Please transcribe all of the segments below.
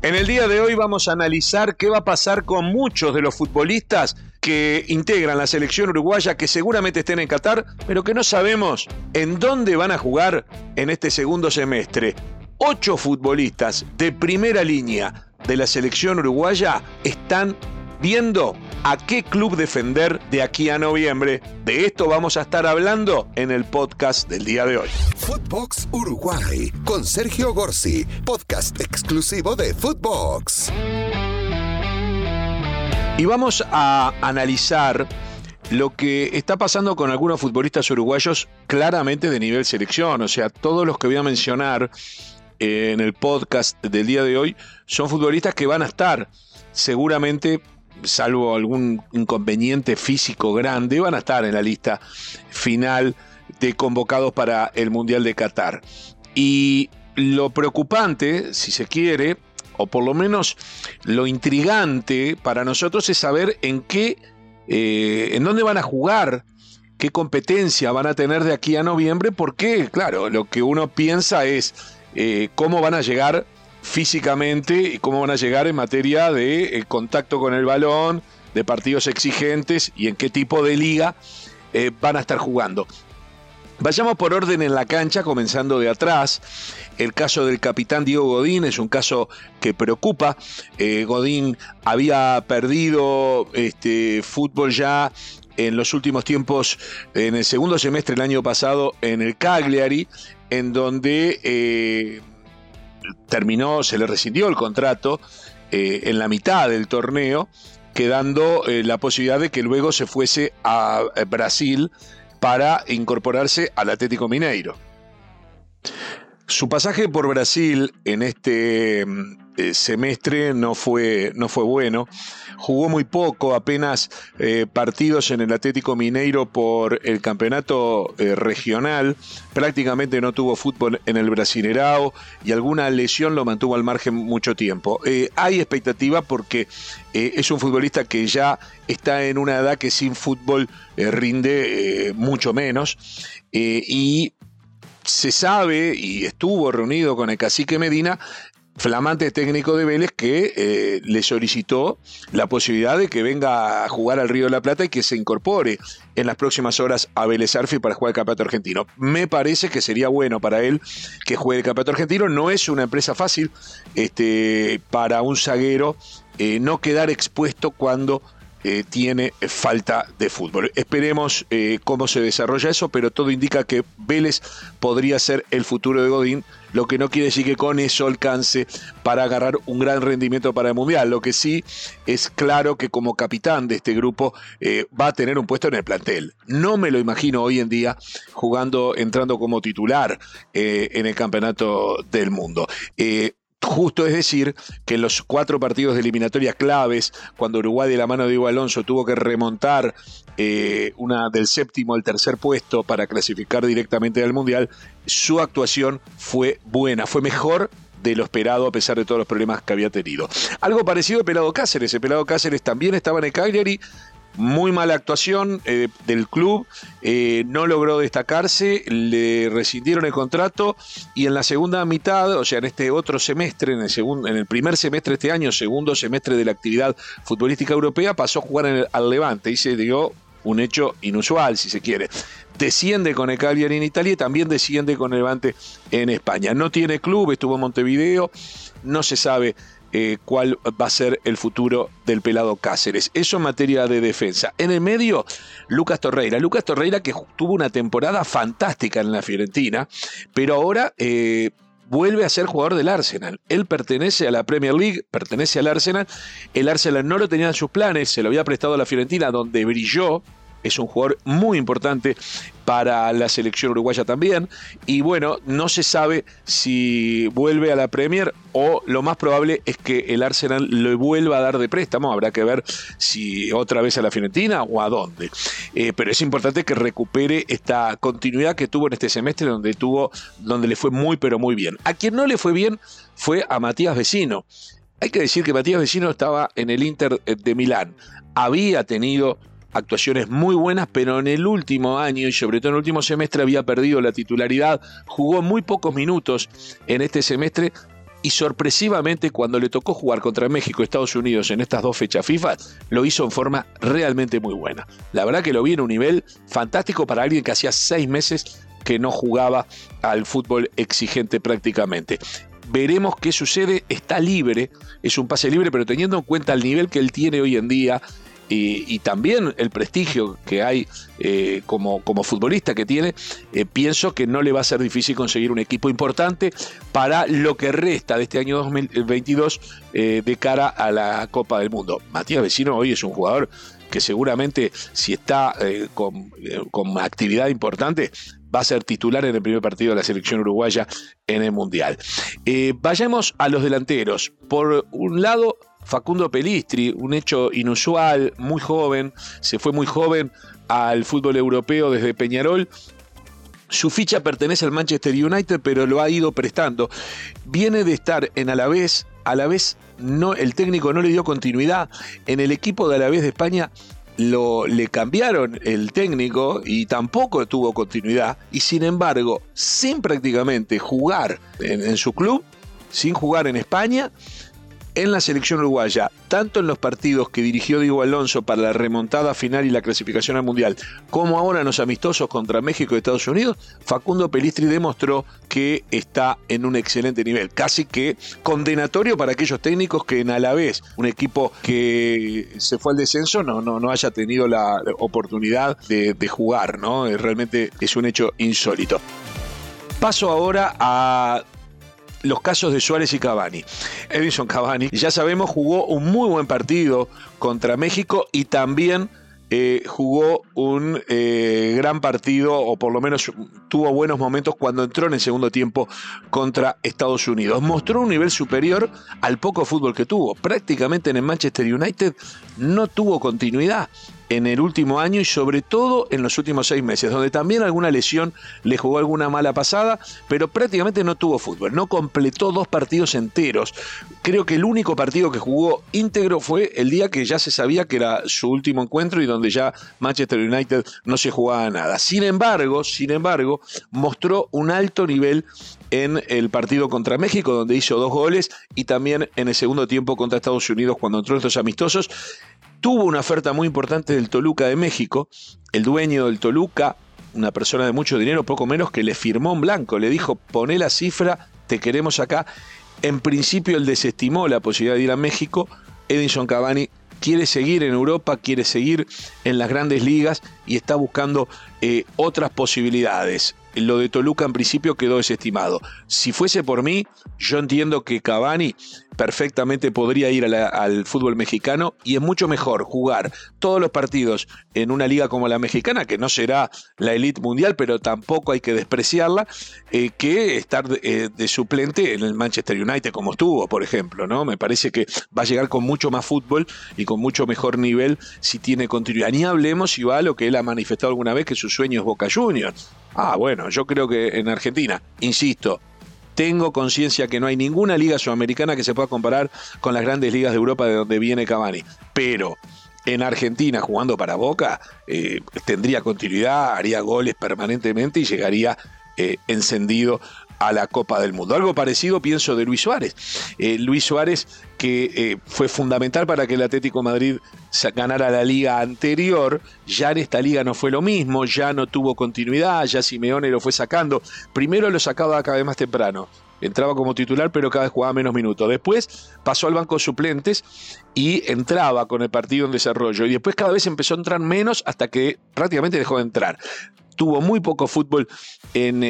En el día de hoy vamos a analizar qué va a pasar con muchos de los futbolistas que integran la selección uruguaya, que seguramente estén en Qatar, pero que no sabemos en dónde van a jugar en este segundo semestre. 8 futbolistas de primera línea de la selección uruguaya están viendo a qué club defender de aquí a noviembre. De esto vamos a estar hablando en el podcast del día de hoy. Footbox Uruguay con Sergio Gorsi, podcast exclusivo de Footbox. Y vamos a analizar lo que está pasando con algunos futbolistas uruguayos claramente de nivel selección. O sea, todos los que voy a mencionar en el podcast del día de hoy son futbolistas que van a estar seguramente, salvo algún inconveniente físico grande, van a estar en la lista final de convocados para el Mundial de Qatar. Y lo preocupante, si se quiere, o por lo menos lo intrigante para nosotros, es saber en dónde van a jugar, qué competencia van a tener de aquí a noviembre, porque, claro, lo que uno piensa es cómo van a llegar físicamente y cómo van a llegar en materia de contacto con el balón, de partidos exigentes y en qué tipo de liga van a estar jugando. Vayamos por orden en la cancha, comenzando de atrás. El caso del capitán Diego Godín es un caso que preocupa. Godín había perdido fútbol ya en los últimos tiempos, en el segundo semestre del año pasado, en el Cagliari, en donde se le rescindió el contrato en la mitad del torneo, quedando la posibilidad de que luego se fuese a Brasil para incorporarse al Atlético Mineiro. Su pasaje por Brasil en este semestre no fue bueno. Jugó muy poco, apenas partidos en el Atlético Mineiro por el campeonato regional. Prácticamente no tuvo fútbol en el Brasileirao y alguna lesión lo mantuvo al margen mucho tiempo. Hay expectativa porque es un futbolista que ya está en una edad que sin fútbol rinde mucho menos. Y se sabe, y estuvo reunido con el cacique Medina, flamante técnico de Vélez, que le solicitó la posibilidad de que venga a jugar al Río de la Plata y que se incorpore en las próximas horas a Vélez Sarsfield para jugar el campeonato argentino. Me parece que sería bueno para él que juegue el campeonato argentino. No es una empresa fácil para un zaguero no quedar expuesto cuando tiene falta de fútbol. Esperemos cómo se desarrolla eso, pero todo indica que Vélez podría ser el futuro de Godín, lo que no quiere decir que con eso alcance para agarrar un gran rendimiento para el Mundial. Lo que sí es claro que como capitán de este grupo va a tener un puesto en el plantel. No me lo imagino hoy en día entrando como titular en el campeonato del mundo. Justo es decir que en los 4 partidos de eliminatoria claves, cuando Uruguay de la mano de Diego Alonso tuvo que remontar una del 7º al 3er puesto para clasificar directamente al Mundial, su actuación fue buena, fue mejor de lo esperado a pesar de todos los problemas que había tenido. Algo parecido a Pelado Cáceres. El Pelado Cáceres también estaba en el Cagliari. Muy mala actuación del club, no logró destacarse, le rescindieron el contrato y en la segunda mitad, o sea, en este otro semestre, en el primer semestre de este año, segundo semestre de la actividad futbolística europea, pasó a jugar al Levante y se dio un hecho inusual, si se quiere. Desciende con el Cagliari en Italia y también desciende con el Levante en España. No tiene club, estuvo en Montevideo, no se sabe cuál va a ser el futuro del Pelado Cáceres. Eso en materia de defensa. En el medio, Lucas Torreira. Lucas Torreira, que tuvo una temporada fantástica en la Fiorentina, pero ahora vuelve a ser jugador del Arsenal. Él pertenece a la Premier League, pertenece al Arsenal. El Arsenal no lo tenía en sus planes, se lo había prestado a la Fiorentina, donde brilló. Es un jugador muy importante para la selección uruguaya también. Y bueno, no se sabe si vuelve a la Premier o lo más probable es que el Arsenal lo vuelva a dar de préstamo. Habrá que ver si otra vez a la Fiorentina o a dónde. Pero es importante que recupere esta continuidad que tuvo en este semestre donde le fue muy pero muy bien. A quien no le fue bien fue a Matías Vecino. Hay que decir que Matías Vecino estaba en el Inter de Milán. Había tenido actuaciones muy buenas, pero en el último año y sobre todo en el último semestre había perdido la titularidad, jugó muy pocos minutos en este semestre y sorpresivamente cuando le tocó jugar contra México y Estados Unidos en estas 2 fechas FIFA, lo hizo en forma realmente muy buena. La verdad que lo vi en un nivel fantástico para alguien que hacía 6 meses que no jugaba al fútbol exigente prácticamente. Veremos qué sucede, está libre, es un pase libre, pero teniendo en cuenta el nivel que él tiene hoy en día, y también el prestigio que hay como futbolista que tiene, pienso que no le va a ser difícil conseguir un equipo importante para lo que resta de este año 2022 de cara a la Copa del Mundo. Matías Vecino hoy es un jugador que seguramente, si está con actividad importante, va a ser titular en el primer partido de la selección uruguaya en el Mundial. Vayamos a los delanteros. Por un lado, Facundo Pelistri, un hecho inusual, muy joven, se fue muy joven al fútbol europeo desde Peñarol. Su ficha pertenece al Manchester United, pero lo ha ido prestando. Viene de estar en Alavés, no, el técnico no le dio continuidad. En el equipo de Alavés de España le cambiaron el técnico y tampoco tuvo continuidad. Y sin embargo, sin prácticamente jugar en su club, sin jugar en España, en la selección uruguaya, tanto en los partidos que dirigió Diego Alonso para la remontada final y la clasificación al Mundial, como ahora en los amistosos contra México y Estados Unidos, Facundo Pelistri demostró que está en un excelente nivel, casi que condenatorio para aquellos técnicos que en Alavés, un equipo que se fue al descenso, no haya tenido la oportunidad de jugar, ¿no? Realmente es un hecho insólito. Paso ahora a los casos de Suárez y Cavani. Edinson Cavani, ya sabemos, jugó un muy buen partido contra México y también jugó un gran partido, o por lo menos tuvo buenos momentos cuando entró en el segundo tiempo contra Estados Unidos. Mostró un nivel superior al poco fútbol que tuvo. Prácticamente en el Manchester United no tuvo continuidad en el último año y sobre todo en los últimos 6 meses, donde también alguna lesión le jugó alguna mala pasada, pero prácticamente no tuvo fútbol, no completó 2 partidos enteros. Creo que el único partido que jugó íntegro fue el día que ya se sabía que era su último encuentro y donde ya Manchester United no se jugaba nada. Sin embargo, mostró un alto nivel en el partido contra México, donde hizo 2 goles, y también en el segundo tiempo contra Estados Unidos, cuando entró en estos amistosos. Tuvo una oferta muy importante del Toluca de México. El dueño del Toluca, una persona de mucho dinero, poco menos, que le firmó en blanco. Le dijo, poné la cifra, te queremos acá. En principio él desestimó la posibilidad de ir a México. Edinson Cavani quiere seguir en Europa, quiere seguir en las grandes ligas y está buscando otras posibilidades. Lo de Toluca en principio quedó desestimado. Si fuese por mí, yo entiendo que Cavani perfectamente podría ir al fútbol mexicano, y es mucho mejor jugar todos los partidos en una liga como la mexicana, que no será la elite mundial, pero tampoco hay que despreciarla, que estar de suplente en el Manchester United como estuvo, por ejemplo, ¿no? Me parece que va a llegar con mucho más fútbol y con mucho mejor nivel si tiene continuidad. Ni hablemos si va a lo que él ha manifestado alguna vez, que su sueño es Boca Juniors. Bueno, yo creo que en Argentina, insisto, tengo conciencia que no hay ninguna liga sudamericana que se pueda comparar con las grandes ligas de Europa de donde viene Cavani. Pero en Argentina, jugando para Boca, tendría continuidad, haría goles permanentemente y llegaría encendido a la Copa del Mundo. Algo parecido pienso de Luis Suárez. Luis Suárez, que fue fundamental para que el Atlético de Madrid ganara la liga anterior, ya en esta liga no fue lo mismo, ya no tuvo continuidad, ya Simeone lo fue sacando. Primero lo sacaba cada vez más temprano, entraba como titular pero cada vez jugaba menos minutos. Después pasó al banco de suplentes y entraba con el partido en desarrollo, y después cada vez empezó a entrar menos hasta que prácticamente dejó de entrar. Tuvo muy poco fútbol en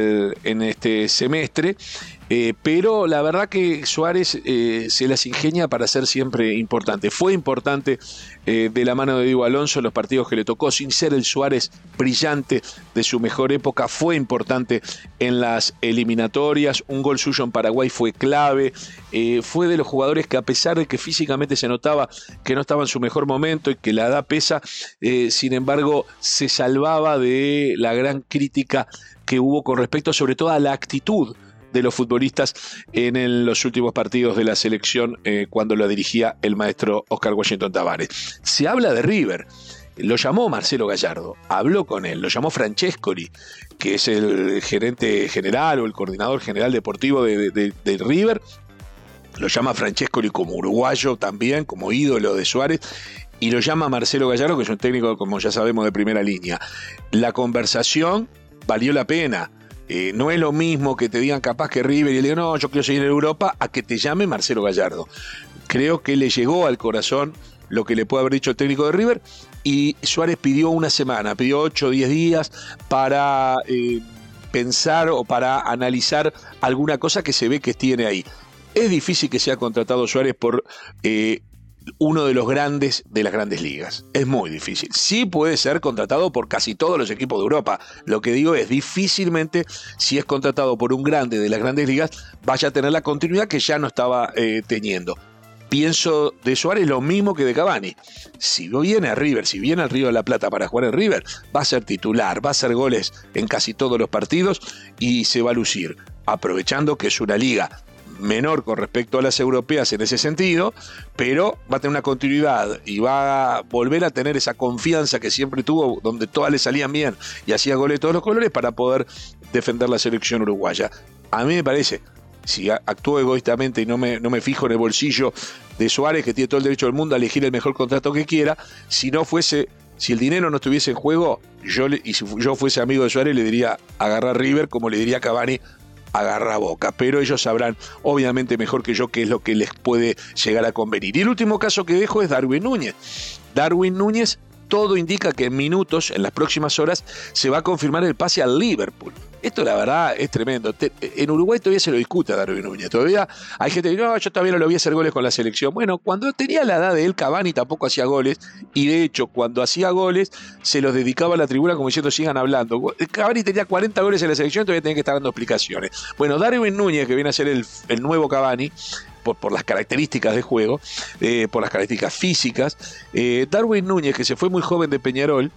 este semestre, pero la verdad que Suárez se las ingenia para ser siempre importante. Fue importante de la mano de Diego Alonso en los partidos que le tocó, sin ser el Suárez brillante de su mejor época. Fue importante en las eliminatorias, un gol suyo en Paraguay fue clave. Fue de los jugadores que, a pesar de que físicamente se notaba que no estaba en su mejor momento y que la edad pesa, sin embargo se salvaba de la gran crítica que hubo con respecto sobre todo a la actitud de los futbolistas en los últimos partidos de la selección cuando lo dirigía el maestro Oscar Washington Tabárez. Se habla de River. Lo llamó Marcelo Gallardo, habló con él, lo llamó Francescoli, que es el gerente general o el coordinador general deportivo de River, lo llama Francescoli como uruguayo también, como ídolo de Suárez, y lo llama Marcelo Gallardo, que es un técnico, como ya sabemos, de primera línea. La conversación valió la pena. No es lo mismo que te digan capaz que River y le digan, no, yo quiero seguir en Europa, a que te llame Marcelo Gallardo. Creo que le llegó al corazón lo que le puede haber dicho el técnico de River, y Suárez pidió una semana, pidió 8 o 10 días para pensar o para analizar alguna cosa que se ve que tiene ahí. Es difícil que sea contratado Suárez por uno de los grandes de las grandes ligas. Es muy difícil. Sí puede ser contratado por casi todos los equipos de Europa. Lo que digo es, difícilmente, si es contratado por un grande de las grandes ligas, vaya a tener la continuidad que ya no estaba teniendo. Pienso de Suárez lo mismo que de Cavani. Si viene a River, si viene al Río de la Plata para jugar en River, va a ser titular, va a hacer goles en casi todos los partidos y se va a lucir, aprovechando que es una liga menor con respecto a las europeas en ese sentido, pero va a tener una continuidad y va a volver a tener esa confianza que siempre tuvo, donde todas le salían bien y hacía goles de todos los colores para poder defender la selección uruguaya. A mí me parece, si actúo egoístamente y no me fijo en el bolsillo de Suárez, que tiene todo el derecho del mundo a elegir el mejor contrato que quiera, si el dinero no estuviese en juego, y si yo fuese amigo de Suárez, le diría agarrar River, como le diría a Cavani agarra Boca, pero ellos sabrán obviamente mejor que yo qué es lo que les puede llegar a convenir. Y el último caso que dejo es Darwin Núñez. Darwin Núñez, todo indica que en minutos, en las próximas horas, se va a confirmar el pase al Liverpool. Esto la verdad es tremendo. En Uruguay todavía se lo discute a Darwin Núñez. Todavía hay gente que dice, no, yo todavía no lo vi hacer goles con la selección. Bueno, cuando tenía la edad de él, Cavani tampoco hacía goles. Y de hecho, cuando hacía goles, se los dedicaba a la tribuna como diciendo, sigan hablando. Cavani tenía 40 goles en la selección y todavía tenía que estar dando explicaciones. Bueno, Darwin Núñez, que viene a ser el nuevo Cavani, por las características de juego, por las características físicas, Darwin Núñez, que se fue muy joven de Peñarol,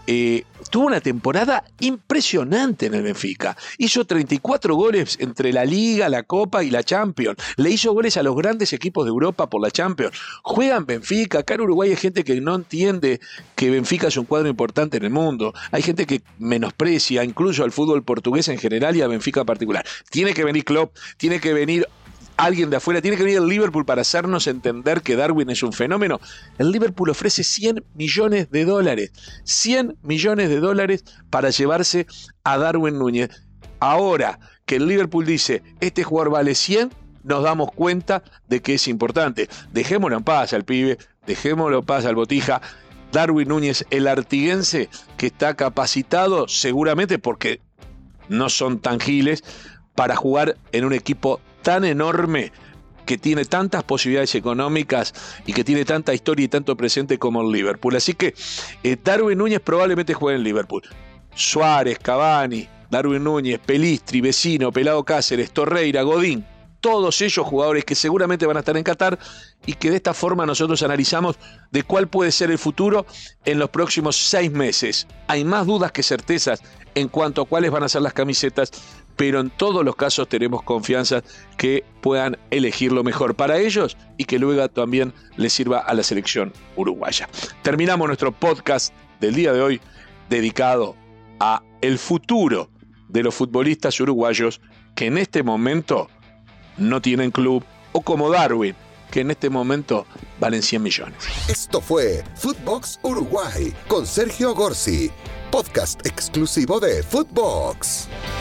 tuvo una temporada impresionante en el Benfica. Hizo 34 goles entre la Liga, la Copa y la Champions. Le hizo goles a los grandes equipos de Europa por la Champions. Juega en Benfica. Acá en Uruguay hay gente que no entiende que Benfica es un cuadro importante en el mundo. Hay gente que menosprecia incluso al fútbol portugués en general y a Benfica en particular. Tiene que venir Klopp, tiene que venir alguien de afuera, tiene que venir el Liverpool para hacernos entender que Darwin es un fenómeno. El Liverpool ofrece $100 millones. $100 millones para llevarse a Darwin Núñez. Ahora que el Liverpool dice, este jugador vale 100, nos damos cuenta de que es importante. Dejémoslo en paz al pibe, dejémoslo en paz al Botija. Darwin Núñez, el artiguense, que está capacitado seguramente porque no son tangibles para jugar en un equipo tan enorme, que tiene tantas posibilidades económicas y que tiene tanta historia y tanto presente como el Liverpool. Así que Darwin Núñez probablemente juegue en Liverpool. Suárez, Cavani, Darwin Núñez, Pelistri, Vecino, Pelado Cáceres, Torreira, Godín, todos ellos jugadores que seguramente van a estar en Qatar y que de esta forma nosotros analizamos de cuál puede ser el futuro en los próximos 6 meses. Hay más dudas que certezas en cuanto a cuáles van a ser las camisetas, pero en todos los casos tenemos confianza que puedan elegir lo mejor para ellos y que luego también les sirva a la selección uruguaya. Terminamos nuestro podcast del día de hoy dedicado a el futuro de los futbolistas uruguayos que en este momento no tienen club, o como Darwin, que en este momento valen 100 millones. Esto fue Footbox Uruguay con Sergio Gorsi, podcast exclusivo de Footbox.